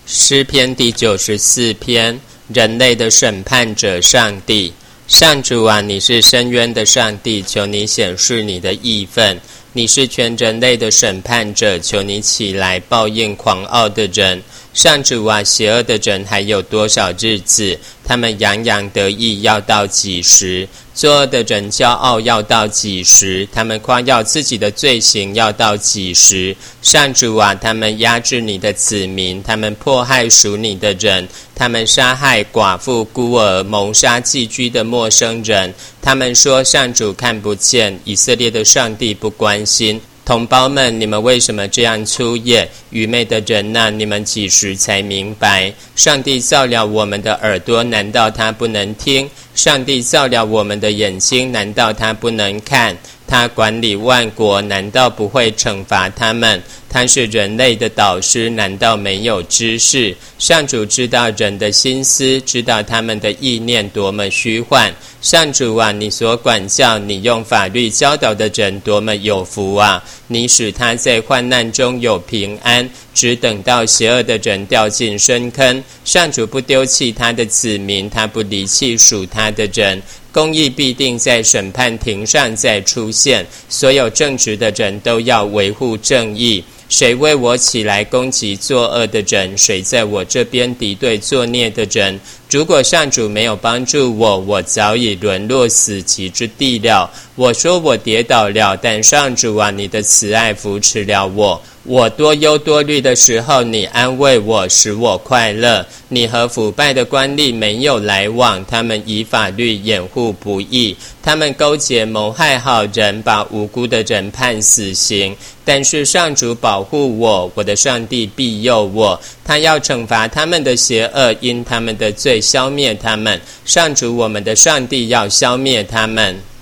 诗篇第94篇，人类的审判者上帝。上主啊，你是深渊的上帝，求你显示你的义愤。你是全人类的审判者，求你起来报应狂傲的人。上主啊，邪恶的人还有多少日子？他们洋洋得意要到几时？作恶的人骄傲要到几时？他们夸耀自己的罪行要到几时？上主啊，他们压制你的子民，他们迫害属你的人，他们杀害寡妇孤儿，谋杀寄居的陌生人。他们说上主看不见，以色列的上帝不关心。同胞们，你们为什么这样粗野？愚昧的人啊，你们几时才明白？上帝造了我们的耳朵，难道他不能听？上帝造了我们的眼睛，难道他不能看？他管理万国，难道不会惩罚他们？他是人类的导师，难道没有知识？上主知道人的心思，知道他们的意念多么虚幻。上主啊，你所管教、你用法律教导的人多么有福啊！你使他在患难中有平安，只等到邪恶的人掉进深坑。上主不丢弃他的子民，他不离弃属他的人。公义必定在审判庭上再出现，所有正直的人都要维护正义。谁为我起来攻击作恶的人？谁在我这边敌对作孽的人？如果上主没有帮助我，我早已沦落死寂之地了。我说我跌倒了，但上主啊，你的慈爱扶持了我。我多忧多虑的时候，你安慰我，使我快乐。你和腐败的官吏没有来往，他们以法律掩护不义，他们勾结谋害好人，把无辜的人判死刑。但是上主保护我，我的上帝庇佑我，他要惩罚他们的邪恶，因他们的罪消灭他们。上主我们的上帝要消灭他们。